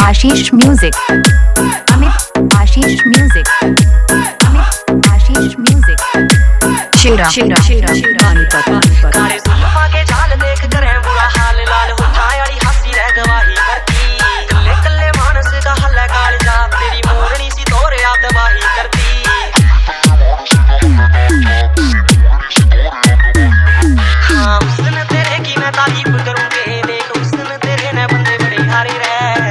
आशीष music, Amit Ashish music, Amit Ashish music. Shera Shera Shera Panipat. काले जुल्फां के जाल देख करे बुरा हाल, लाल होठा वाली हंसी रह गवाही करती। कल्ले कल्ले मानस का हल है कालजा, तेरी मोरनी सी तोरे आ तबाही करती। हाँ हुस्न तेरे की मैं तारीफ करूंगी, देख हुस्न तेरे ने बंदे बड़े हारे रह।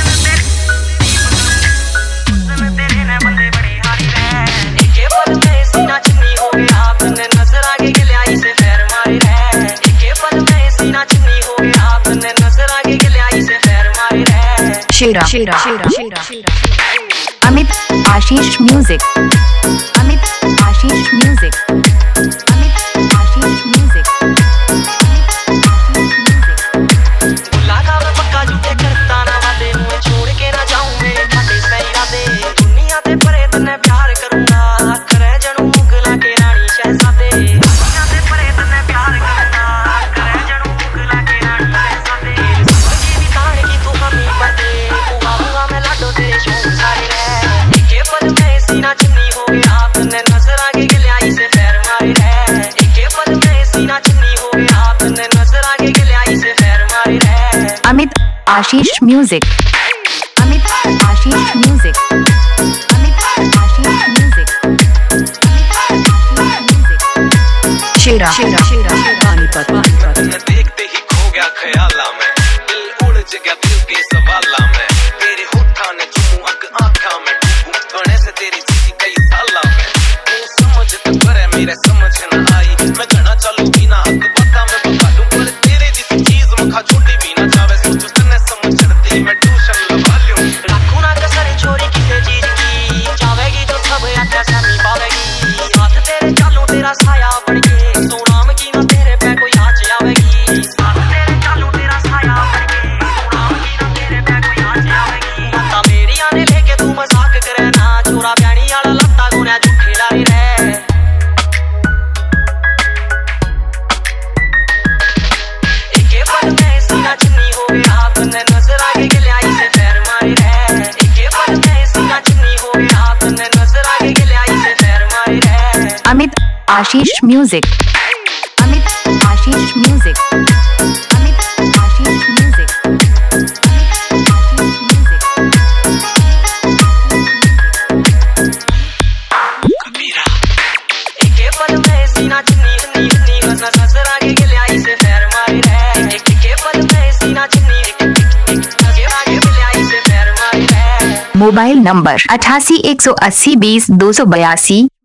हुस्न तेरे ने बंदे बड़े हारे रह। एके पल में सीना चुन्नी हो गया, तन्ने नजर आगे गलियाई से फैर मारे रह। एके पल में सीना चुन्नी हो गया, तन्ने नजर आगे गलियाई से फैर मारे रह। Shera Shera Shera Shera Amit Ashish music, Amit Ashish music, Amit Ashish music, Amit Ashish music. लागा मैं पक्का झूठे करता ना वादे, मुझे छोड़ के ना जाऊं मेरे खाते सही राधे। दुनिया ते परे तन्ने प्यार करूंगा, करे जनू मुगला के रानी शहजादे। दुनिया ते परे तन्ने प्यार करूंगा, करे जनू मुगला के रानी शहजादे। जिंदगी बिताने की तू हमी बदे, पुआऊंगा मैं लाडो तेरे शौक सारे रह। एके पल में सीना चुन्नी हो गया, तन्ने नजर आगे गलियाई से फैर मारे रह। एके पल में सीना चुन्नी हो गया, तन्ने नजर आगे गलियाई से फैर मारे रह। Amit Ashish music, Amit Ashish music, Amit Ashish music, Amit Ashish music. Shera Shera Shera Panipat. मैं देखते ही खो गया ख्याला में, दिल उलझ गया दिल के सवाला में। तेरे होठा ने चुमू अग आँखा में, डूबू गणे से तेरी चीज़ी कई साला में। तू समझ तो करे मेरे समझ न आई, मैं गणा चलू बिना हक बता मैं बता दूं। पर तेरे जिस चीज मखा छोटी भी ना जावे, सोच तन्ने समझ चढ़ती मैं ट्यूशन लगा लूं। रखू ना कसर छोरी किसी चीज की, चावेगी तो सब अच्छा समी पावेगी। हाथ तेरे चालू तेरा साया बढ़ के, सोनाम की ना तेरे पे कोई आँच आवेगी। हाथ तेरे चालू तेरा साया बढ़ के, सोनाम की ना तेरे पे कोई आँच आवेगी। लत्ता मेरी आने लेके तू मजाक करे ना, छोरा प्यानी आला लत्ता गुना झूठे लाई रह। एके पल में सीना चुन्नी हो गया, तन्ने नजर आगे गलियाई से फैर मारे रह। एके पल में सीना चुन्नी हो गया, तन्ने नजर आगे गलियाई से फैर मारे रह। Amit Ashish music, Amit Ashish music, Amit Ashish music, Amit Ashish music. Kabira एके पल में सीना चुन्नी चुन्नी चुन्नी, नजर आगे गलियाई से फैर मारे रह। एके पल में सीना चुन्नी नजर आगे गलियाई से फैर मारे रह। Mobile number 88 180 20 282।